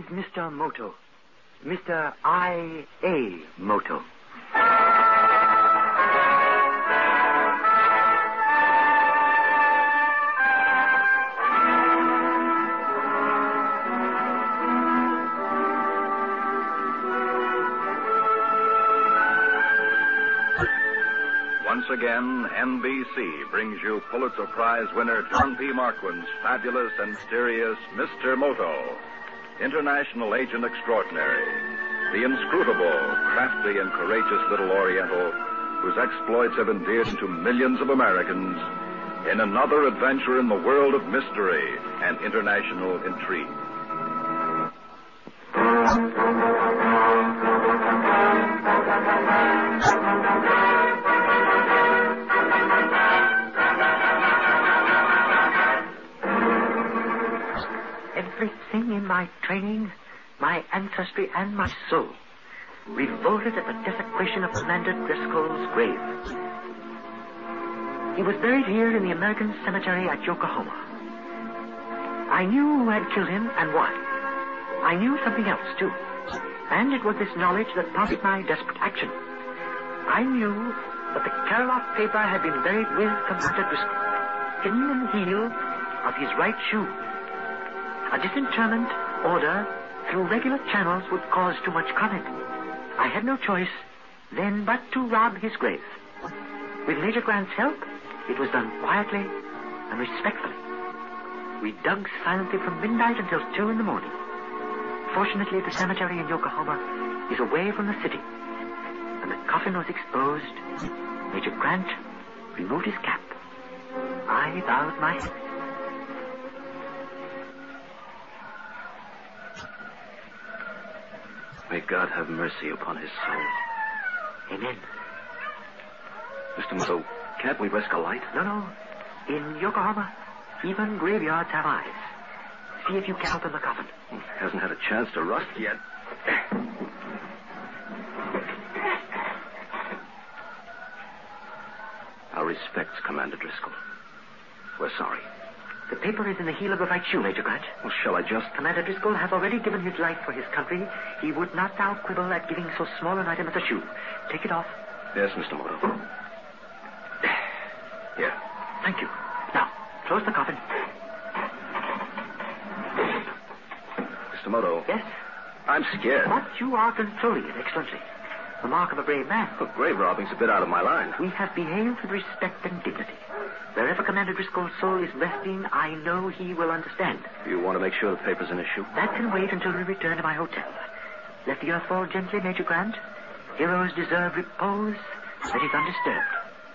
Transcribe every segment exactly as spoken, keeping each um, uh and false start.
Mister Moto. Mister I A Moto. Once again, N B C brings you Pulitzer Prize winner John P. Marquand's fabulous and mysterious Mister Moto, International Agent Extraordinary, the inscrutable, crafty, and courageous little Oriental whose exploits have endeared him to millions of Americans in another adventure in the world of mystery and international intrigue. Everything in my training, my ancestry, and my soul revolted at the desecration of Commander Driscoll's grave. He was buried here in the American cemetery at Yokohama. I knew who had killed him and why. I knew something else, too. And it was this knowledge that prompted my desperate action. I knew that the Karloff paper had been buried with Commander Driscoll, hidden in the heel of his right shoe. A disinterment order through regular channels would cause too much comment. I had no choice then but to rob his grave. With Major Grant's help, it was done quietly and respectfully. We dug silently from midnight until two in the morning. Fortunately, the cemetery in Yokohama is away from the city. When the coffin was exposed, Major Grant removed his cap. I bowed my head. May God have mercy upon his soul. Amen. Mister Moto, can't we risk a light? No, no. In Yokohama, even graveyards have eyes. See if you can open the coffin. He hasn't had a chance to rust yet. Our respects, Commander Driscoll. We're sorry. The paper is in the heel of the right shoe, Major Grant. Well, shall I just... Commander Driscoll has already given his life for his country. He would not now quibble at giving so small an item as a shoe. Take it off. Yes, Mister Moto. Here. Thank you. Now, close the coffin. Mister Moto. Yes? I'm scared. But you are controlling it excellently. The mark of a brave man. Well, grave robbing's a bit out of my line. We have behaved with respect and dignity. Wherever Commander Driscoll's soul is resting, I know he will understand. You want to make sure the paper's an issue? That can wait until we return to my hotel. Let the earth fall gently, Major Grant. Heroes deserve repose that is undisturbed.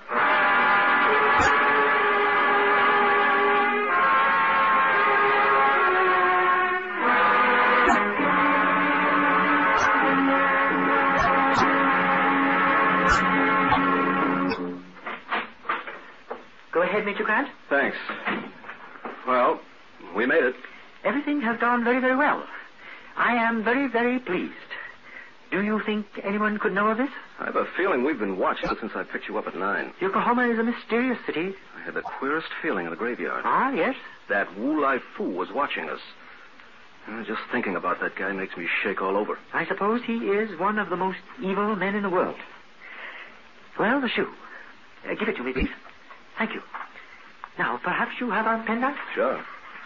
Go ahead, Major Grant. Thanks. Well, we made it. Everything has gone very, very well. I am very, very pleased. Do you think anyone could know of this? I have a feeling we've been watched since I picked you up at nine. Yokohama is a mysterious city. I had the queerest feeling in the graveyard. Ah, yes? That Wu Lai Fu was watching us. Uh, Just thinking about that guy makes me shake all over. I suppose he is one of the most evil men in the world. Well, the shoe. Uh, give it to me, please. Thank you. Now, perhaps you have a penknife? Sure.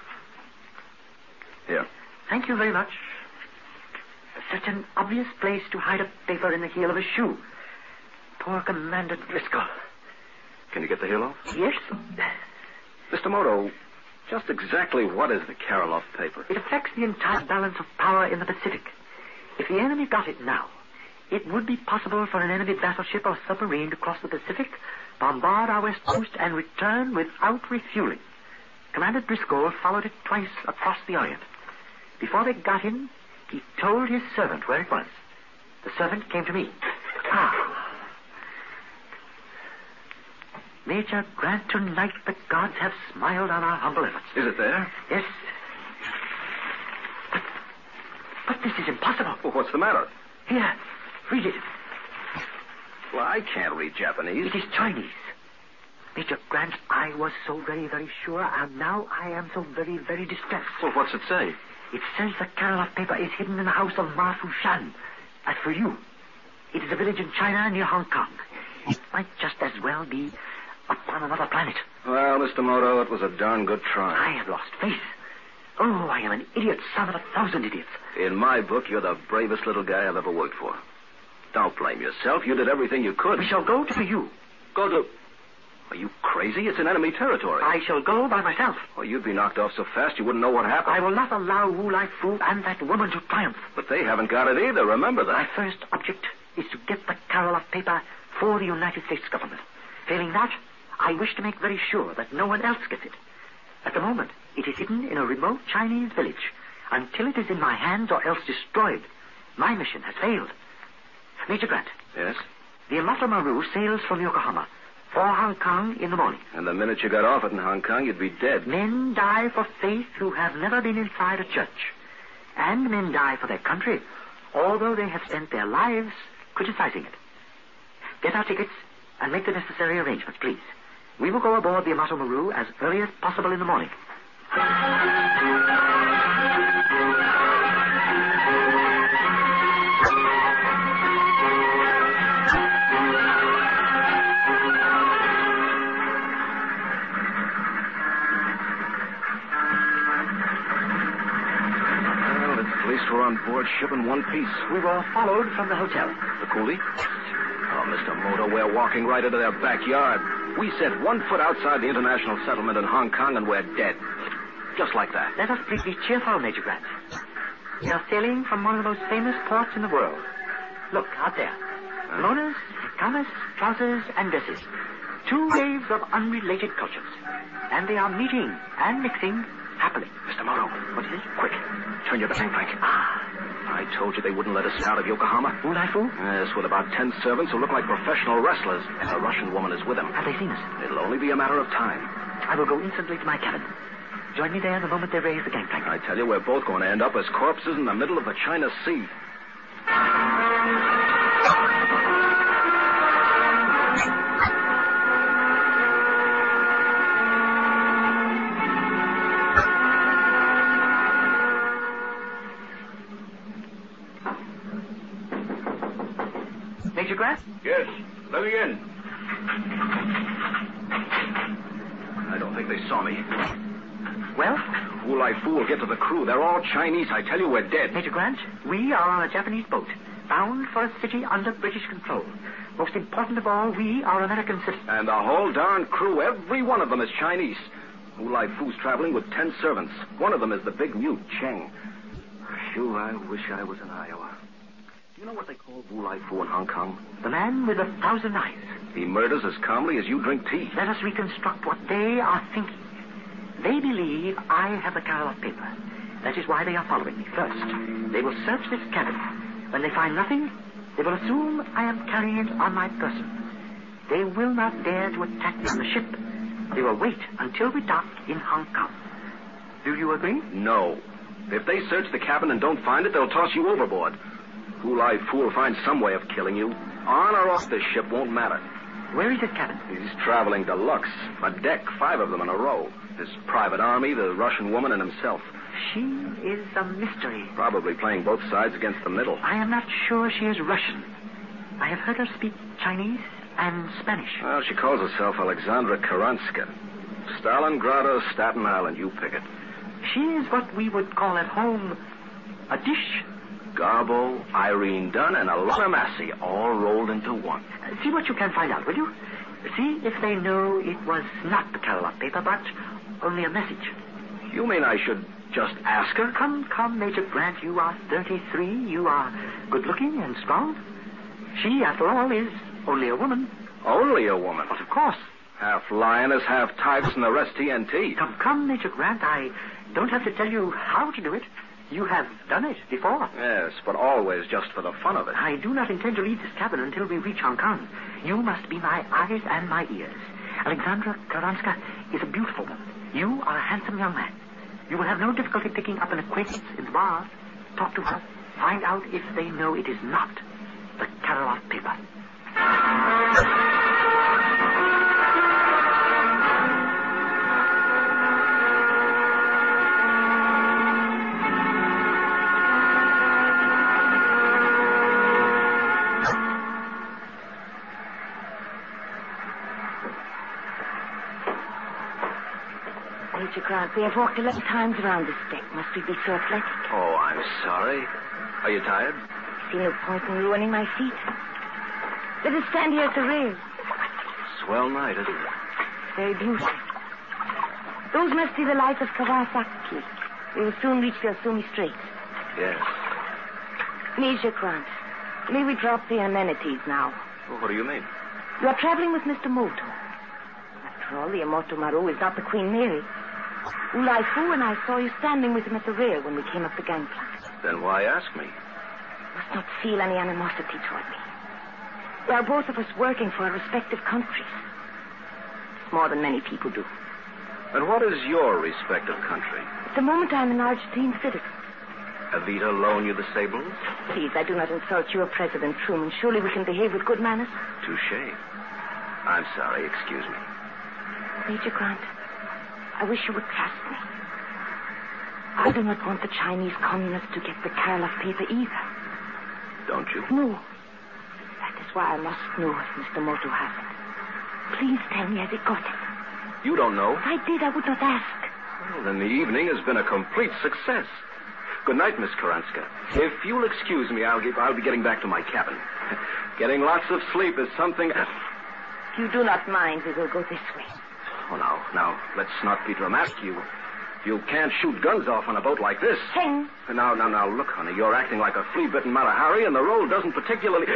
Here. Thank you very much. Such an obvious place to hide a paper in the heel of a shoe. Poor Commander Driscoll. Can you get the heel off? Yes? Mister Moto, just exactly what is the Karloff paper? It affects the entire balance of power in the Pacific. If the enemy got it now, it would be possible for an enemy battleship or submarine to cross the Pacific, bombard our west coast, and return without refueling. Commander Driscoll followed it twice across the Orient. Before they got him, he told his servant where it was. The servant came to me. Ah. Major Grant, tonight the gods have smiled on our humble efforts. Is it there? Yes. But, but this is impossible. Well, what's the matter? Here, read it. Well, I can't read Japanese. It is Chinese. Major Grant, I was so very, very sure, and now I am so very, very distressed. Well, what's it say? It says the Karloff paper is hidden in the house of Ma Fu Shan. As for you, it is a village in China near Hong Kong. It might just as well be upon another planet. Well, Mister Moto, it was a darn good try. I have lost faith. Oh, I am an idiot, son of a thousand idiots. In my book, you're the bravest little guy I've ever worked for. Don't blame yourself. You did everything you could. We shall go to the U. Go to... Are you crazy? It's in enemy territory. I shall go by myself. Well, you'd be knocked off so fast you wouldn't know what happened. I will not allow Wu Lai Fu and that woman to triumph. But they haven't got it either. Remember that. My first object is to get the Karloff paper for the United States government. Failing that, I wish to make very sure that no one else gets it. At the moment, it is hidden in a remote Chinese village. Until it is in my hands or else destroyed, my mission has failed. Major Grant. Yes? The Yamato Maru sails from Yokohama for Hong Kong in the morning. And the minute you got off it in Hong Kong, you'd be dead. Men die for faith who have never been inside a church. And men die for their country, although they have spent their lives criticizing it. Get our tickets and make the necessary arrangements, please. We will go aboard the Yamato Maru as early as possible in the morning. We're on board ship in one piece. We were followed from the hotel. The coolie? Oh, Mister Moto, we're walking right into their backyard. We set one foot outside the international settlement in Hong Kong and we're dead. Just like that. Let us please be cheerful, Major Grant. We are sailing from one of the most famous ports in the world. Look, out there. Kimonos, kamas, trousers, and dresses. Two waves of unrelated cultures. And they are meeting and mixing happily. Mister Moto. What is it? Quick. Turn your back, Frank. Ah. I told you they wouldn't let us out of Yokohama. Wu Lai Fu? Yes, with about ten servants who look like professional wrestlers. And a Russian woman is with them. Have they seen us? It'll only be a matter of time. I will go instantly to my cabin. Join me there the moment they raise the gangplank. I tell you, we're both going to end up as corpses in the middle of the China Sea. Major Grant? Yes, let me in. I don't think they saw me. Well? Wu Lai Fu will get to the crew. They're all Chinese. I tell you, we're dead. Major Grant, we are on a Japanese boat, bound for a city under British control. Most important of all, we are American citizens. And the whole darn crew, every one of them is Chinese. Wu Lai Fu's traveling with ten servants. One of them is the big mute, Cheng. Phew, I wish I was in Iowa. You know what they call Wu Lai Fu in Hong Kong? The man with a thousand eyes. He murders as calmly as you drink tea. Let us reconstruct what they are thinking. They believe I have the Karloff paper. That is why they are following me. First, they will search this cabin. When they find nothing, they will assume I am carrying it on my person. They will not dare to attack me on the ship. They will wait until we dock in Hong Kong. Do you agree? No. If they search the cabin and don't find it, they'll toss you overboard. Wu Lai Fu will find some way of killing you. On or off this ship won't matter. Where is his cabin? He's traveling deluxe. A deck, five of them in a row. His private army, the Russian woman, and himself. She is a mystery. Probably playing both sides against the middle. I am not sure she is Russian. I have heard her speak Chinese and Spanish. Well, she calls herself Alexandra Karanska. Stalingrad, Staten Island, you pick it. She is what we would call at home a dish. Garbo, Irene Dunn, and Alana Massey all rolled into one. Uh, see what you can find out, will you? See if they know it was not the Karloff paper, but only a message. You mean I should just ask her? Come, come, Major Grant. You are thirty-three. You are good-looking and strong. She, after all, is only a woman. Only a woman? But of course. Half lioness, half tigress, and the rest T N T. Come, come, Major Grant. I don't have to tell you how to do it. You have done it before. Yes, but always just for the fun of it. I do not intend to leave this cabin until we reach Hong Kong. You must be my eyes and my ears. Alexandra Karanska is a beautiful woman. You are a handsome young man. You will have no difficulty picking up an acquaintance in the bar. Talk to her. Find out if they know it is not the Karloff paper. Grant, we have walked eleven times around this deck. Must we be so athletic? Oh, I'm sorry. Are you tired? See no point in ruining my feet. Let us stand here at the rail. Swell night, isn't it? Very beautiful. Those must be the lights of Kawasaki. We will soon reach the Osumi Straits. Yes. Major Grant, may we drop the amenities now? Well, what do you mean? You are traveling with Mister Moto. After all, the Yamato Maru is not the Queen Mary. Ulai Fu and I saw you standing with him at the rail when we came up the gangplank. Then why ask me? You must not feel any animosity toward me. We are both of us working for our respective countries. It's more than many people do. And what is your respective country? At the moment, I'm an Argentine citizen. Avita loan you the sables? Please, I do not insult you or President Truman. Surely we can behave with good manners. Touché. I'm sorry. Excuse me. Major Grant, I wish you would trust me. I do not want the Chinese communists to get the Karloff paper either. Don't you? No. That is why I must know if Mister Moto has it. Please tell me, has he got it? You don't know? If I did, I would not ask. Well, then the evening has been a complete success. Good night, Miss Karanska. If you'll excuse me, I'll, give, I'll be getting back to my cabin. Getting lots of sleep is something... If you do not mind, we will go this way. Oh, now, now, let's not be dramatic. You, you can't shoot guns off on a boat like this. Cheng. Now, now, now, look, honey, you're acting like a flea-bitten Matahari, and the role doesn't particularly...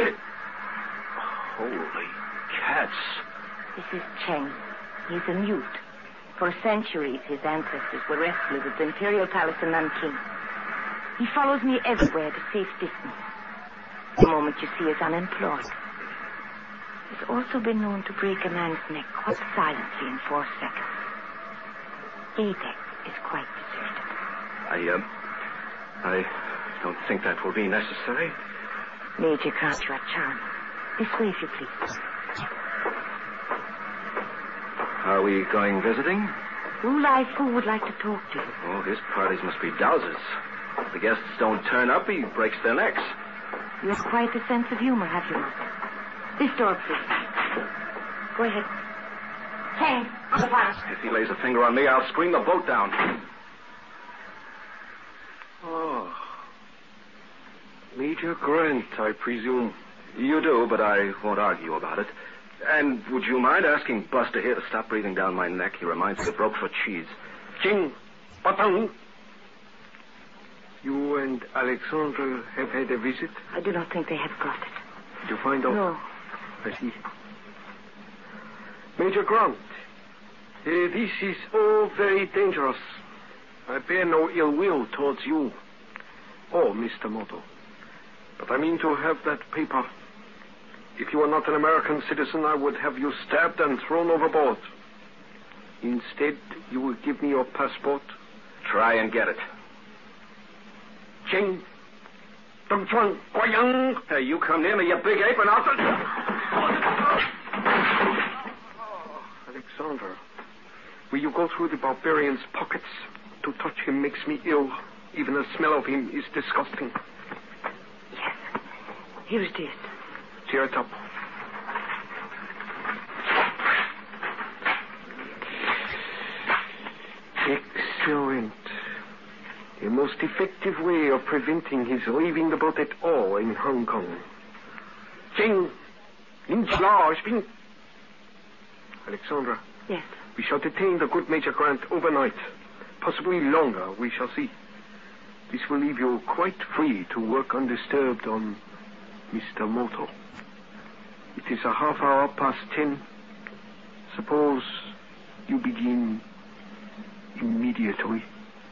Holy cats. This is Cheng. He's a mute. For centuries, his ancestors were wrestlers at the Imperial Palace in Nanking. He follows me everywhere at a safe distance. The moment you see is unemployed. He's also been known to break a man's neck quite silently in four seconds. A-deck is quite deserted. I, uh, I don't think that will be necessary. Major Grant, you are charming. This way, if you please. Are we going visiting? Ulai Fu would like to talk to you. Oh, his parties must be dowsers. If the guests don't turn up, he breaks their necks. You have quite a sense of humor, have you not? This door, please. Go ahead. Hang on the bar. If he lays a finger on me, I'll scream the boat down. Oh. Major Grant, I presume. You do, but I won't argue about it. And would you mind asking Buster here to stop breathing down my neck? He reminds me of Roquefort cheese. Ching, Patang. You and Alexandra have had a visit? I do not think they have got it. Did you find out? No. I see. Major Grant, uh, this is all very dangerous. I bear no ill will towards you or Mister Moto. But I mean to have that paper. If you were not an American citizen, I would have you stabbed and thrown overboard. Instead, you will give me your passport. Try and get it. Cheng, Dong Chuan, Guayang. Hey, you come near me, you big ape, and I'll... Alexander, will you go through the barbarian's pockets? To touch him makes me ill. Even the smell of him is disgusting. Yes. Here it is. Tear it up. Excellent. A most effective way of preventing his leaving the boat at all in Hong Kong. Cheng, Spin. Alexandra. Yes. We shall detain the good Major Grant overnight. Possibly longer, we shall see. This will leave you quite free to work undisturbed on Mister Moto. It is a half hour past ten. Suppose you begin immediately.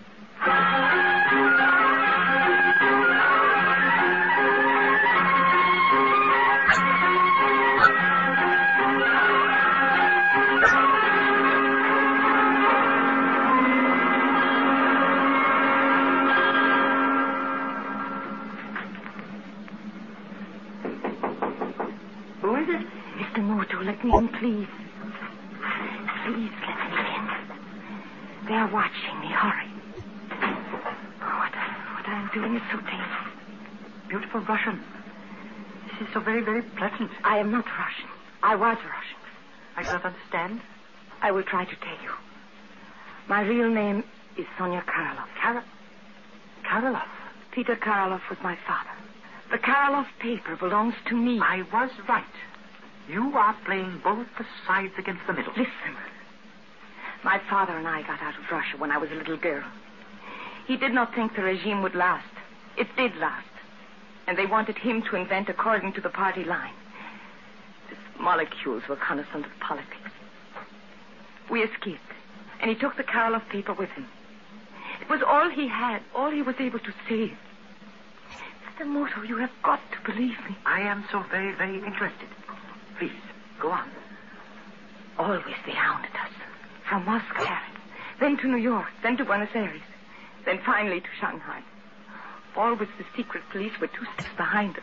Who is it? Mister Moto, let me in, please. Please let me in. They are watching me. Hurry. Oh, what, I, what I am doing is so painful. Beautiful Russian. This is so very, very pleasant. I am not Russian. I was Russian. I do not understand. I will try to tell you. My real name is Sonia Karloff. Kar- Karloff? Peter Karloff was my father. The Karloff paper belongs to me. I was right. You are playing both the sides against the middle. Listen. My father and I got out of Russia when I was a little girl. He did not think the regime would last. It did last. And they wanted him to invent according to the party line. The molecules were connoissant of politics. We escaped, and he took the Karloff paper with him. It was all he had, all he was able to save. Mister Moto, you have got to believe me. I am so very, very interested. Please, go on. Always they hounded us. From Moscow, then to New York, then to Buenos Aires, then finally to Shanghai. Always the secret police were two steps behind us.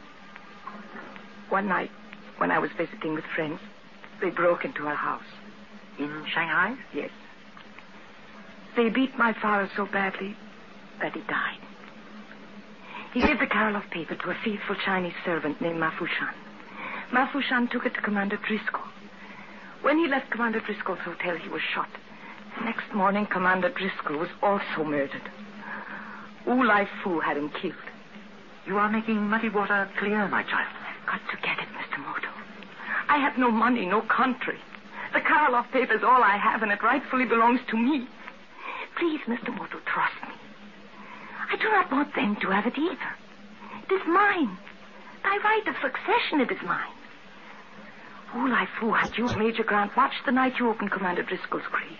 One night, when I was visiting with friends, they broke into our house. In Shanghai? Yes. They beat my father so badly that he died. He gave the Karloff paper to a faithful Chinese servant named Ma Fushan. Ma Fushan took it to Commander Driscoll. When he left Commander Driscoll's hotel, he was shot. The next morning, Commander Driscoll was also murdered. Wu Lai Fu had him killed. You are making muddy water clear, my child. I've got to get it, Mister Moto. I have no money, no country. The Karloff paper is all I have, and it rightfully belongs to me. Please, Mister Moto, trust me. I do not want them to have it either. It is mine. By right of succession, it is mine. Wu Lai Fu had you, Major Grant, watched the night you opened Commander Driscoll's grave.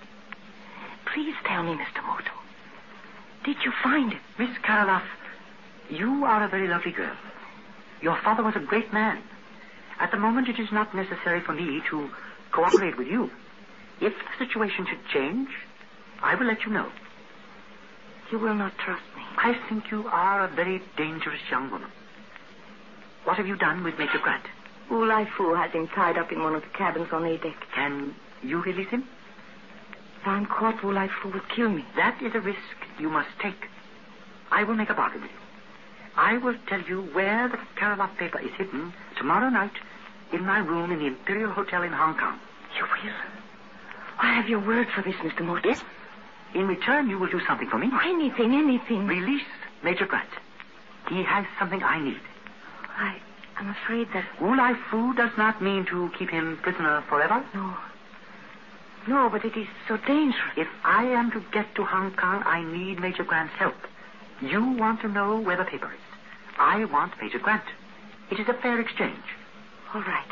Please tell me, Mister Moto. Did you find it? Miss Karloff, you are a very lovely girl. Your father was a great man. At the moment, it is not necessary for me to cooperate with you. If the situation should change, I will let you know. You will not trust me. I think you are a very dangerous young woman. What have you done with Major Grant? Wu Lai Fu has him tied up in one of the cabins on A deck. Can you release him? If I'm caught, Wu Lai Fu will kill me. That is a risk you must take. I will make a bargain with you. I will tell you where the Karloff paper is hidden tomorrow night in my room in the Imperial Hotel in Hong Kong. You will? I have your word for this, Mister Moto. Yes. In return, you will do something for me. Oh, anything, anything. Release Major Grant. He has something I need. I... I'm afraid that... Wu Lai Fu does not mean to keep him prisoner forever. No. No, but it is so dangerous. If I am to get to Hong Kong, I need Major Grant's help. You want to know where the paper is. I want Major Grant. It is a fair exchange. All right.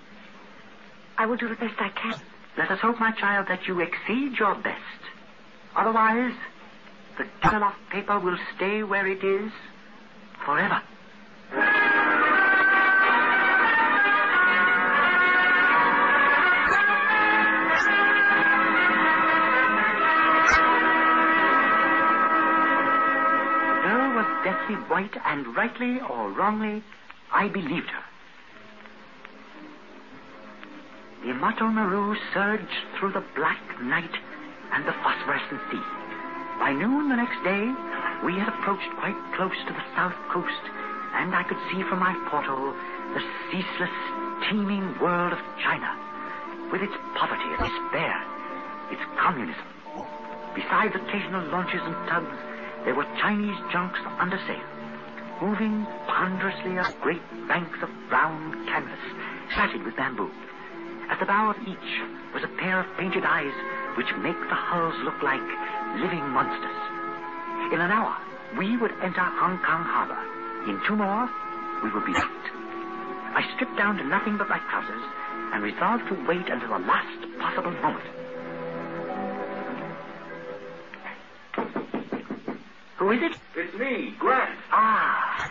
I will do the best I can. Let us hope, my child, that you exceed your best. Otherwise, the Karloff paper will stay where it is forever. Deathly white, and rightly or wrongly, I believed her. The Yamato Maru surged through the black night and the phosphorescent sea. By noon the next day, we had approached quite close to the south coast, and I could see from my porthole the ceaseless, teeming world of China, with its poverty and despair, its communism. Besides occasional launches and tugs, there were Chinese junks under sail, moving ponderously up great banks of brown canvas, slatted with bamboo. At the bow of each was a pair of painted eyes which make the hulls look like living monsters. In an hour, we would enter Hong Kong harbor. In two more, we would be left. I stripped down to nothing but my trousers and resolved to wait until the last possible moment. Who is it? It's me, Grant. Ah.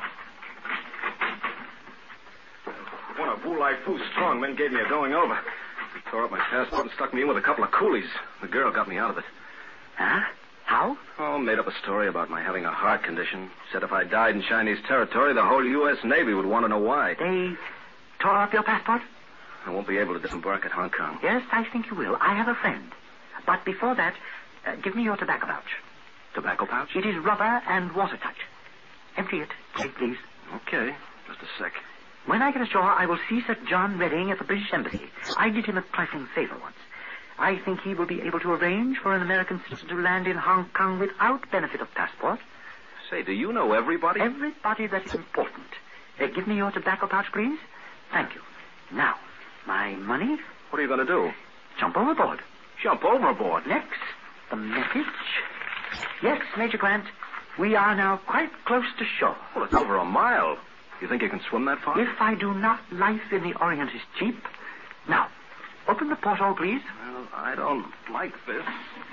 One of Wu Lai Fu's strong men gave me a going over. He tore up my passport and stuck me in with a couple of coolies. The girl got me out of it. Huh? How? Oh, made up a story about my having a heart condition. Said if I died in Chinese territory, the whole U S Navy would want to know why. They tore up your passport? I won't be able to disembark at Hong Kong. Yes, I think you will. I have a friend. But before that, uh, give me your tobacco pouch. Tobacco pouch? It is rubber and watertight. Empty it, please. Okay. Just a sec. When I get ashore, I will see Sir John Redding at the British Embassy. I did him a trifling favor once. I think he will be able to arrange for an American citizen to land in Hong Kong without benefit of passport. Say, do you know everybody? Everybody that is important. Uh, give me your tobacco pouch, please. Thank you. Now, my money. What are you going to do? Jump overboard. Jump overboard? Next, the message. Yes, Major Grant, we are now quite close to shore. Well, it's over a mile. You think you can swim that far? If I do not, life in the Orient is cheap. Now, open the porthole, please. Well, I don't like this.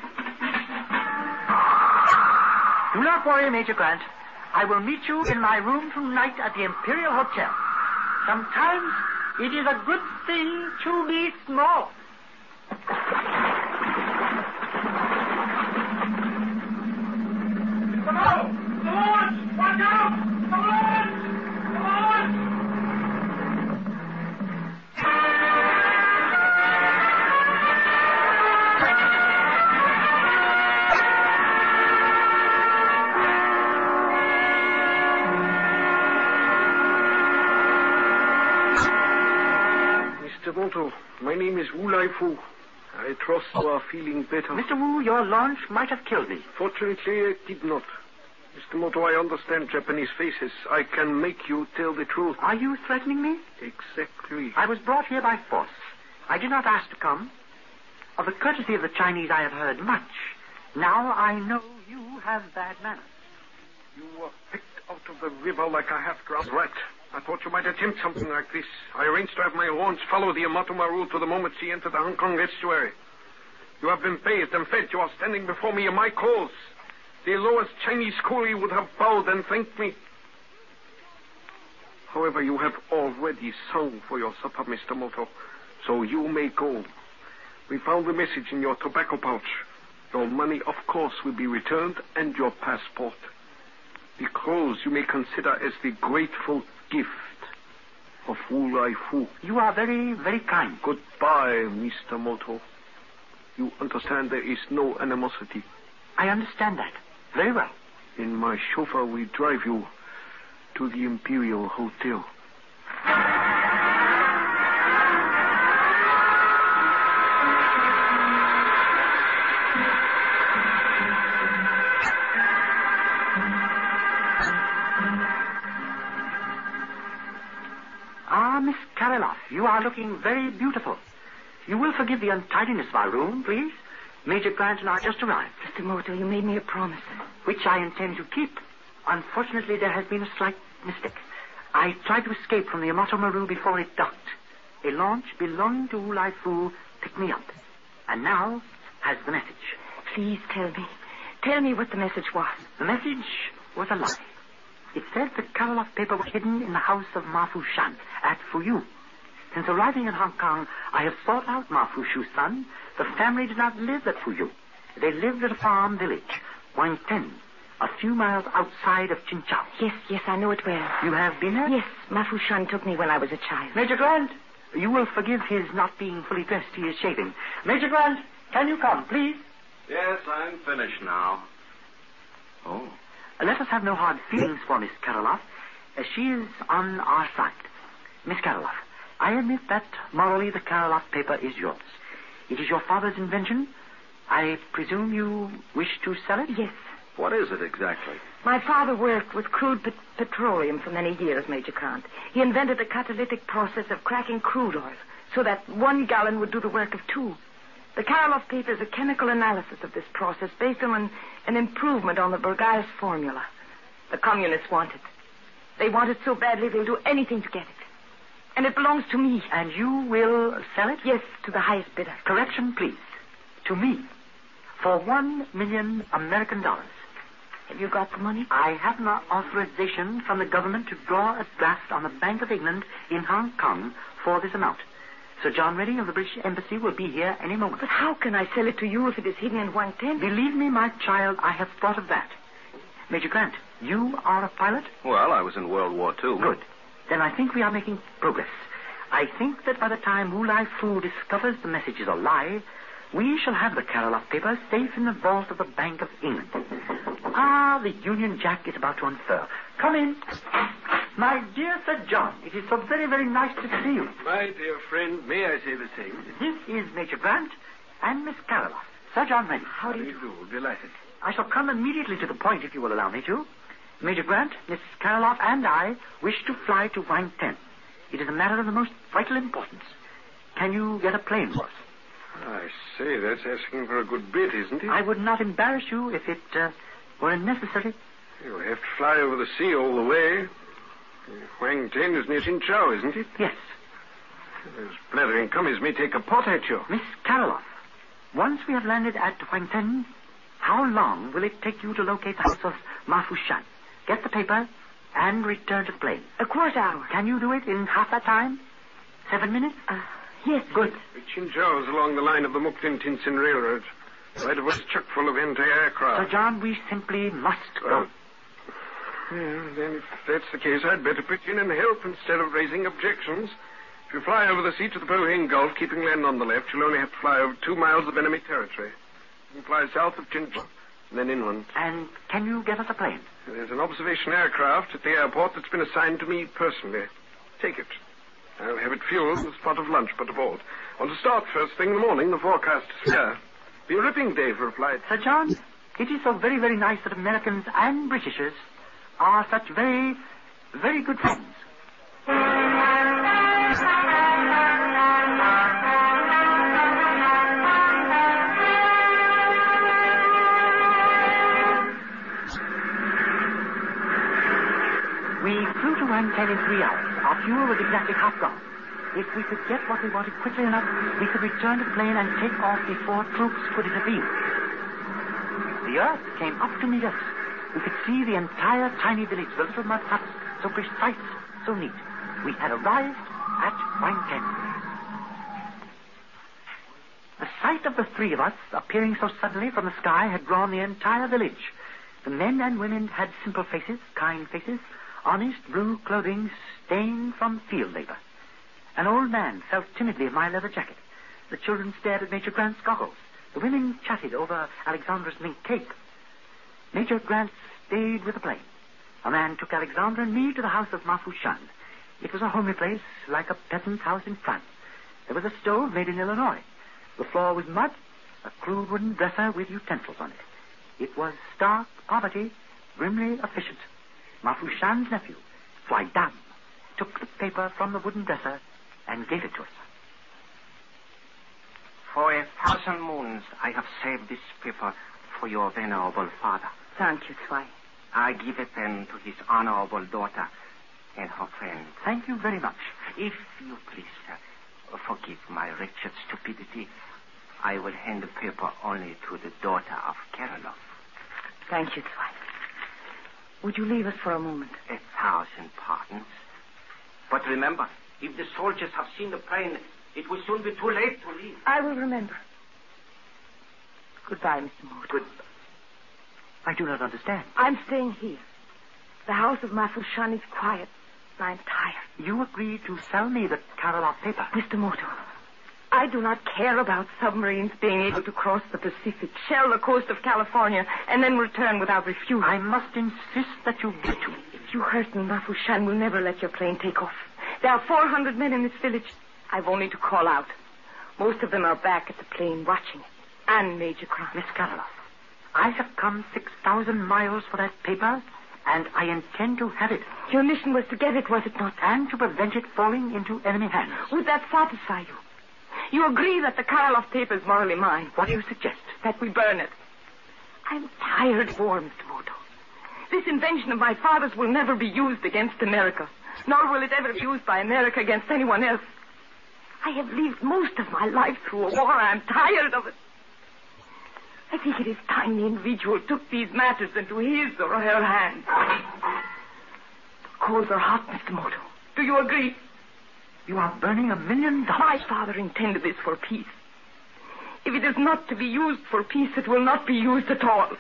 Do not worry, Major Grant. I will meet you in my room tonight at the Imperial Hotel. Sometimes it is a good thing to be small. Come on! Come on! Watch out! Come on! Come on! Mister Moto, my name is Wu Lai Fu. I trust you are feeling better. Mister Wu, your launch might have killed me. Fortunately, it did not. Mister Moto, I understand Japanese faces. I can make you tell the truth. Are you threatening me? Exactly. I was brought here by force. I did not ask to come. Of the courtesy of the Chinese, I have heard much. Now I know you have bad manners. You were picked out of the river like a half-drowned rat. I thought you might attempt something like this. I arranged to have my launch follow the Yamato Maru to the moment she entered the Hong Kong estuary. You have been bathed and fed. You are standing before me in my clothes. The lowest Chinese coolie would have bowed and thanked me. However, you have already sung for your supper, Mister Moto, so you may go. We found the message in your tobacco pouch. Your money, of course, will be returned, and your passport. The clothes you may consider as the grateful gift of Wu Lai Fu. You are very, very kind. Goodbye, Mister Moto. You understand there is no animosity. I understand that. Very well. In my chauffeur, we drive you to the Imperial Hotel. Ah, Miss Karloff, you are looking very beautiful. You will forgive the untidiness of our room, please? Major Grant and I just arrived. Mister Moto, you made me a promise. Which I intend to keep. Unfortunately, there has been a slight mistake. I tried to escape from the Yamato Maru before it docked. A launch belonging to Wu Lai Fu picked me up. And now has the message. Please tell me. Tell me what the message was. The message was a lie. It said the Karloff paper was hidden in the house of Ma Fu Shan at Fuyou. Since arriving in Hong Kong, I have sought out Ma Fu Shu's son. The family did not live at Fuyou. They lived at a farm village, Wang Ten, a few miles outside of Qinchao. Yes, yes, I know it well. You have been there? Yes, Ma Fu Shan took me when I was a child. Major Grant, you will forgive his not being fully dressed. He is shaving. Major Grant, can you come, please? Yes, I'm finished now. Oh. Let us have no hard feelings for Miss Karloff. Uh, she is on our side. Miss Karloff, I admit that morally the Karloff paper is yours. It is your father's invention. I presume you wish to sell it? Yes. What is it exactly? My father worked with crude pet- petroleum for many years, Major Grant. He invented the catalytic process of cracking crude oil so that one gallon would do the work of two. The Karloff paper is a chemical analysis of this process based on an, an improvement on the Burgos formula. The communists want it. They want it so badly they'll do anything to get it. And it belongs to me. And you will sell it? Yes, to the highest bidder. Correction, please. To me. For one million American dollars. Have you got the money? I have not authorization from the government to draw a draft on the Bank of England in Hong Kong for this amount. Sir John Redding of the British Embassy will be here any moment. But how can I sell it to you if it is hidden in Wang Ten? Believe me, my child, I have thought of that. Major Grant, you are a pilot? Well, I was in World War Two. Good. Then I think we are making progress. I think that by the time Wu Lai Fu discovers the message is a lie, we shall have the Karloff paper safe in the vault of the Bank of England. Ah, the Union Jack is about to unfurl. Come in. My dear Sir John, it is so very, very nice to see you. My dear friend, may I say the same? This is Major Grant. And Miss Karoloff. Sir John Rennie. How do you do? Delighted. I shall come immediately to the point, if you will allow me to. Major Grant, Miss Karoloff, and I wish to fly to Wang Ten. It is a matter of the most vital importance. Can you get a plane for us? I say, that's asking for a good bit, isn't it? I would not embarrass you if it uh, were necessary. You'll have to fly over the sea all the way. Wang Ten is near Qinzhou, isn't it? Yes. Those blathering commies may take a pot at you. Miss Karoloff, once we have landed at Wang Ten, how long will it take you to locate the house of Ma Fushan, get the paper, and return to the plane? A quarter hour. Can you do it in half that time? Seven minutes? Uh, yes. Good. Qinzhou is along the line of the Mukden-Tinsin Railroad. Right of us chock full of anti-aircraft. Sir John, we simply must go. Uh, yeah, then if that's the case, I'd better pitch in and help instead of raising objections. If you fly over the sea to the Bohing Gulf, keeping land on the left, you'll only have to fly over two miles of enemy territory. You can fly south of Qinzhou, and then inland. And can you get us a plane? There's an observation aircraft at the airport that's been assigned to me personally. Take it. I'll have it fueled as part of lunch, but aboard. Want to start first thing in the morning, the forecast is fair. Be a ripping day for a flight. Sir John, it is so very, very nice that Americans and Britishers are such very, very good friends. We flew to Wang Ten in three hours. Our fuel was exactly half gone. If we could get what we wanted quickly enough, we could return to the plane and take off before troops could intervene. The earth came up to meet us. We could see the entire tiny village, the little mud huts, so precise, so neat. We had arrived at Wang Ten. The sight of the three of us appearing so suddenly from the sky had drawn the entire village. The men and women had simple faces, kind faces, honest blue clothing stained from field labor. An old man felt timidly of my leather jacket. The children stared at Major Grant's goggles. The women chatted over Alexandra's mink cake. Major Grant stayed with the plane. A man took Alexandra and me to the house of Ma Fushan. It was a homely place, like a peasant's house in France. There was a stove made in Illinois. The floor was mud, a crude wooden dresser with utensils on it. It was stark poverty, grimly efficient. Ma Fushan's nephew, Fly Dam, took the paper from the wooden dresser and gave it to us. For a thousand moons I have saved this paper for your venerable father. Thank you, Zwei. I give it then to his honorable daughter and her friend. Thank you very much. If you please, sir, forgive my wretched stupidity. I will hand the paper only to the daughter of Karoloff. Thank you, Zwei. Would you leave us for a moment? A thousand pardons. But remember, if the soldiers have seen the plane, it will soon be too late to leave. I will remember. Goodbye, Mister Moore. Good. I do not understand. I'm staying here. The house of Ma Fushan is quiet. I'm tired. You agreed to sell me the Karoloff paper. Mister Moto, I do not care about submarines being able to cross the Pacific, shell the coast of California, and then return without refusal. I must insist that you give it to me. If you hurt me, Ma Fushan will never let your plane take off. There are four hundred men in this village. I've only to call out. Most of them are back at the plane watching it. And Major Grant. Miss Karoloff, I have come six thousand miles for that paper, and I intend to have it. Your mission was to get it, was it not? And to prevent it falling into enemy hands. Would that satisfy you? You agree that the Karoloff paper is morally mine. What do you suggest? That we burn it. I'm tired of war, Mister Moto. This invention of my father's will never be used against America, nor will it ever be used by America against anyone else. I have lived most of my life through a war. I'm tired of it. I think it is time the individual took these matters into his or her hands. The coals are hot, Mister Moto. Do you agree? You are burning a million dollars. My father intended this for peace. If it is not to be used for peace, it will not be used at all.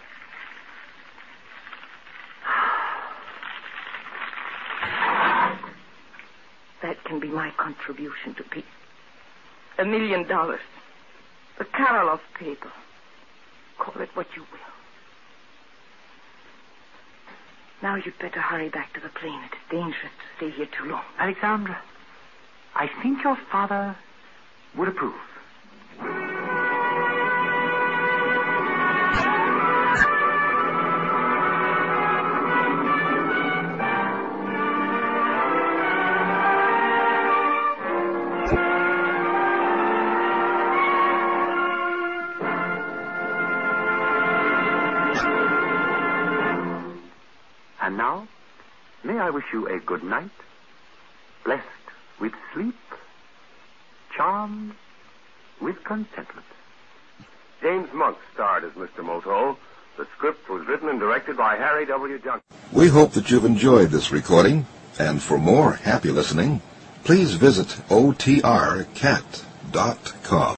That can be my contribution to peace. A million dollars. The Karoloff paper. Call it what you will. Now you'd better hurry back to the plane. It is dangerous to stay here too long. Alexandra, I think your father would approve. And now, may I wish you a good night, blessed with sleep, charmed with contentment. James Monk starred as Mister Moto. The script was written and directed by Harry W. Johnson. We hope that you've enjoyed this recording, and for more happy listening, please visit O T R cat dot com.